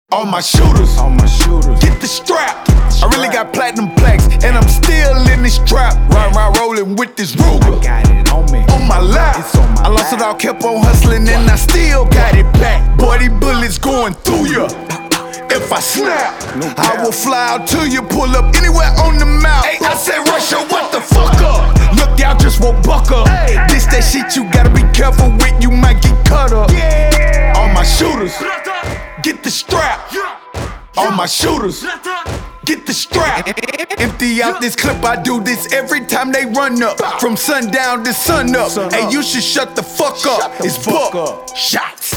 All my shooters, get the strap. I really got platinum plaques, and I'm still in this trap. Ride, rolling with this Ruger. I got it on me. On my lap. I lost it all, kept on hustling, and I still got it back. Boy, these bullets going through ya. If I snap, I will fly out to you, pull up anywhere on the map. Hey, I said, Russia, what the fuck up? Look, y'all just won't buck up. This that shit you gotta be careful with, you might get cut up. All my shooters, get the strap. All my shooters, get the strap. Empty out this clip, I do this every time they run up. From sundown to sun up. Hey, you should shut the fuck up. It's buck shots.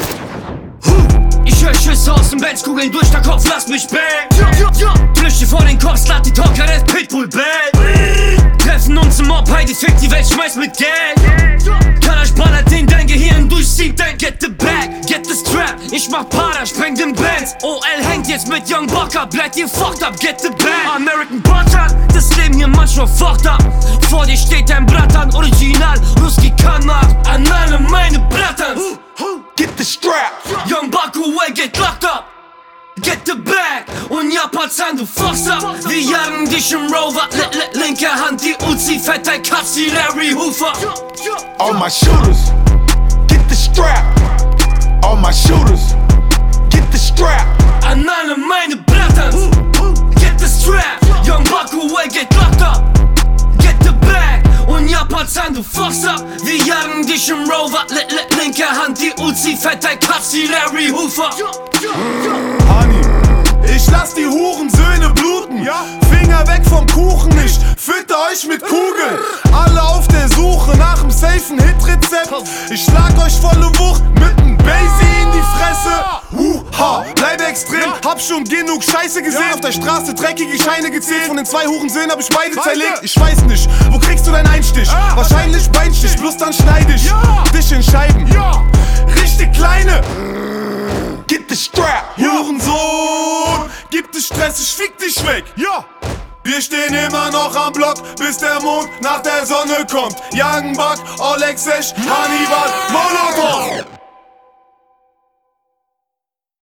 Ich hör Schüsse aus dem Benz, Kugeln durch den Kopf, lass mich bang. Flüchte vor den Cops, lad die Talker, das Pitbull bang. Treffen uns im Mob, Heidi fickt die Welt, schmeiß mit Geld. Kalash ballert den dein Gehirn durchzieht, dann get the bag, get the strap. Ich mach Para, spreng den Benz. OL hängt jetzt mit Young Bucker, bleibt ihr fucked up, get the bag. American Butter, das Leben hier manchmal fucked up. Vor dir steht dein Bratan, original, Ruski Kanat. An alle meine Brattern. Get the strap. Young Baku, get locked up. Get the bag. Und Japan, du fuckst up. Wir jagen dich im Rover. Linke Hand, die Uzi, fett dein Katzi, Larry Hoover. All my shooters, get the strap. All my shooters, get the strap. An alle meine Brattern. Get the strap. Young Baku, get locked up. Get the bag. Und Japan, du fuckst up. Wir jagen dich im Rover. Linke Hand, die Uzi, fett dein Katzi, Larry Hoover. Honey, ich lass die Hurensöhne bluten. Finger weg vom Kuchen, ich fütter euch mit Kugeln. Alle auf der Suche nach dem safen Hit-Rezept. Ich schlag euch volle Wucht mit nem Basie in die Fresse. Bleib extrem, hab schon genug Scheiße gesehen. Auf der Straße dreckige Scheine gezählt. Von den 2 Hurensöhnen hab ich beide zerlegt. Ich weiß nicht, wo kriegst du deinen Einstich? Wahrscheinlich Beinstich, bloß dann schneid ich dich in Scheiben. Richtig kleine. Get the strap. Hurensohn, gibt es Stress, ich fick dich weg. Wir stehen immer noch am Block, bis der Mond nach der Sonne kommt. Young Buck, Oleg Sesh, Hannibal, Molotov.